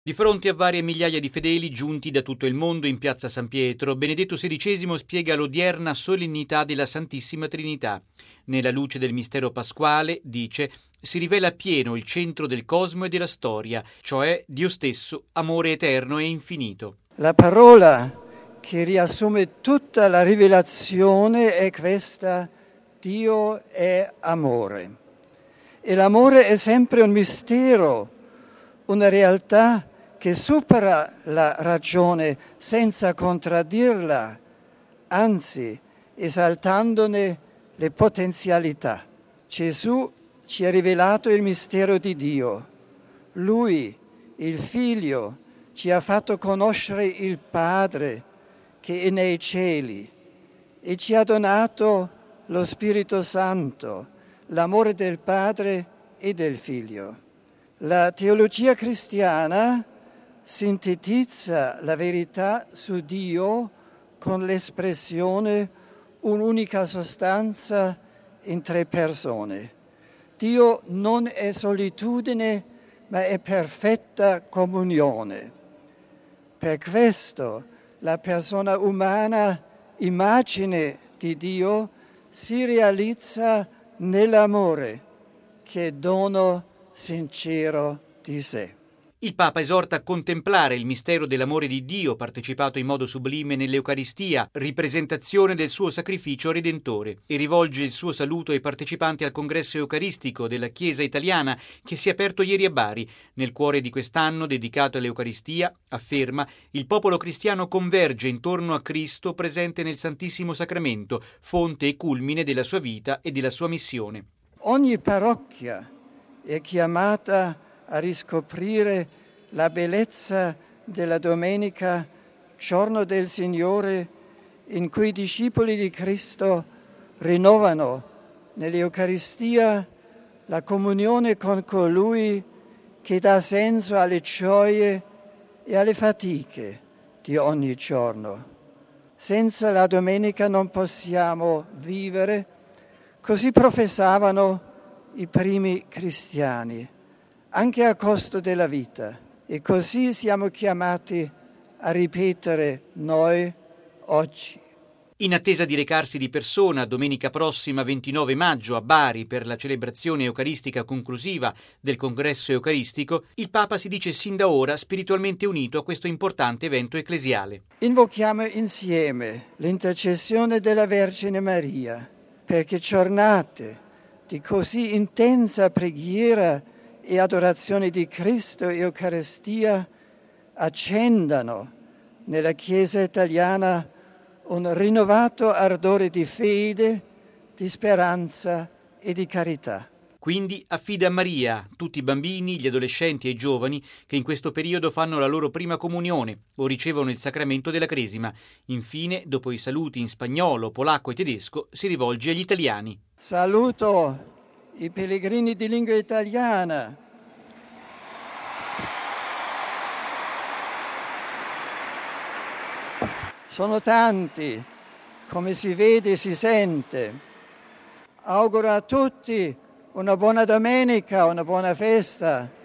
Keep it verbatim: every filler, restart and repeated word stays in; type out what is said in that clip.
Di fronte a varie migliaia di fedeli giunti da tutto il mondo in piazza San Pietro, Benedetto sedicesimo spiega l'odierna solennità della Santissima Trinità. Nella luce del mistero pasquale, dice, si rivela pieno il centro del cosmo e della storia, cioè Dio stesso, amore eterno e infinito. La parola che riassume tutta la rivelazione è questa: Dio è amore. E l'amore è sempre un mistero, una realtà che supera la ragione senza contraddirla, anzi esaltandone le potenzialità. Gesù ci ha rivelato il mistero di Dio. Lui, il Figlio, ci ha fatto conoscere il Padre che è nei cieli e ci ha donato lo Spirito Santo, l'amore del Padre e del Figlio. La teologia cristiana sintetizza la verità su Dio con l'espressione un'unica sostanza in tre persone. Dio non è solitudine, ma è perfetta comunione. Per questo la persona umana, immagine di Dio, si realizza nell'amore, che è dono sincero di sé. Il Papa esorta a contemplare il mistero dell'amore di Dio partecipato in modo sublime nell'Eucaristia, ripresentazione del suo sacrificio redentore, e rivolge il suo saluto ai partecipanti al congresso eucaristico della Chiesa italiana che si è aperto ieri a Bari. Nel cuore di quest'anno dedicato all'Eucaristia, afferma, il popolo cristiano converge intorno a Cristo presente nel Santissimo Sacramento, fonte e culmine della sua vita e della sua missione. Ogni parrocchia è chiamata a riscoprire la bellezza della domenica, giorno del Signore, in cui i discepoli di Cristo rinnovano nell'Eucaristia la comunione con colui che dà senso alle gioie e alle fatiche di ogni giorno. Senza la domenica non possiamo vivere, così professavano i primi cristiani, anche a costo della vita, e così siamo chiamati a ripetere noi oggi. In attesa di recarsi di persona domenica prossima ventinove maggio a Bari per la celebrazione eucaristica conclusiva del congresso eucaristico, il Papa si dice sin da ora spiritualmente unito a questo importante evento ecclesiale. Invochiamo insieme l'intercessione della Vergine Maria, perché giornate di così intensa preghiera e adorazione di Cristo e Eucaristia accendano nella Chiesa italiana un rinnovato ardore di fede, di speranza e di carità. Quindi affida a Maria tutti i bambini, gli adolescenti e i giovani che in questo periodo fanno la loro prima comunione o ricevono il sacramento della Cresima. Infine, dopo i saluti in spagnolo, polacco e tedesco, si rivolge agli italiani. Saluto i pellegrini di lingua italiana. Sono tanti, come si vede e si sente. Auguro a tutti una buona domenica, una buona festa.